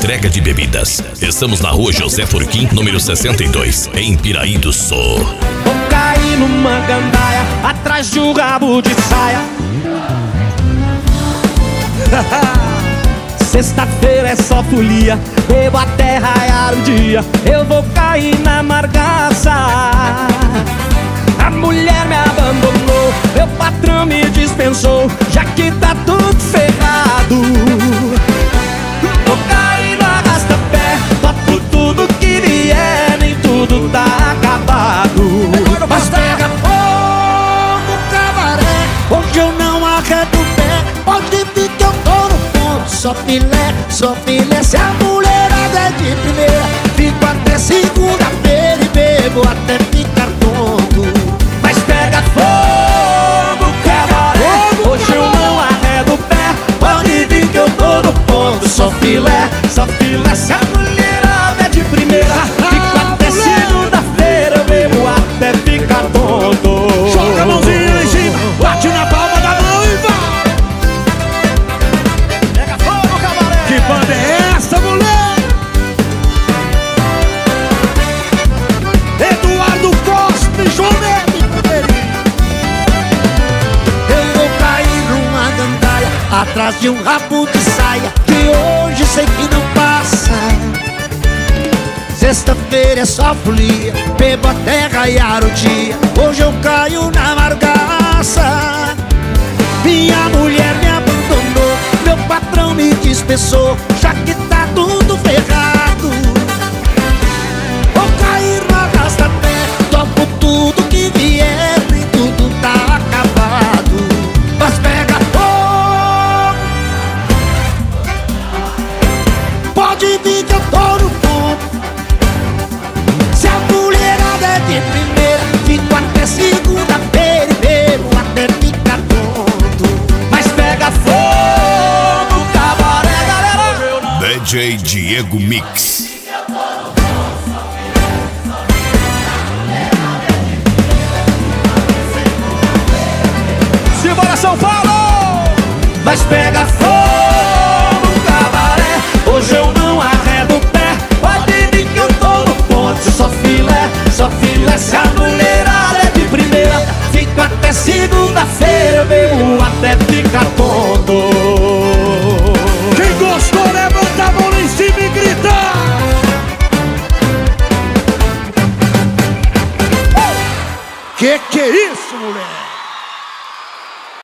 entrega de bebidas. Estamos na rua José Furquim, número 62, em Piraí do Sul. Vou cair numa gandaia, atrás de um rabo de saia. Sexta-feira é só folia, bebo até raiar o dia. Eu vou cair na margaça. A mulher me abandonou, meu patrão me dispensou, já que tá tudo ferrado. Vou cair no arrasta-pé, topo tudo que vier, nem tudo tá acabado. Mas pega fogo, cabaré, hoje eu não arredo o pé. Pode vir que eu tô no ponto, só filé, se a mulherada é de primeira. Fico até segunda-feira e bebo até ficar tonto. Mas pega fogo, cabaré, hoje eu não arredo o pé. Pode vir que eu tô no ponto, só filé, se a mulherada é de primeira. Fico até segunda-feira, eu bebo até ficar tonto. Joga a mãozinha lá em cima, bate na palma da mão e vai. Pega fogo, cabaré. Que banda é essa, mulher? Eduardo Costa e João Neto. Eu vou cair numa gandaia, atrás de um rabo de saia, que hoje sei que não passa. Sexta-feira é só folia, bebo até raiar o dia. Hoje eu caio na margaça. Minha mulher me abandonou, meu patrão me dispensou, já que tá tudo ferrado. Vou cair no arrasta-pé, topo tudo que vier, nem tudo tá acabado. Mas pega fogo, pode vir que eu tô no ponto. Se a mulherada é de primeira, fico até segunda-feira e bebo até ficar tonto. Mas pega fogo, cabaré, galera. DJ Diego Mix. Simbora, São Paulo! Mas pega fogo, cabaré, hoje eu não arredo o pé. Pode vir que eu tô no ponto, só filé, se a mulherada é de primeira. Fico até segunda-feira, eu bebo até ficar tonto. Quem gostou, levanta a mão lá em cima e grita. Que é isso, mulher?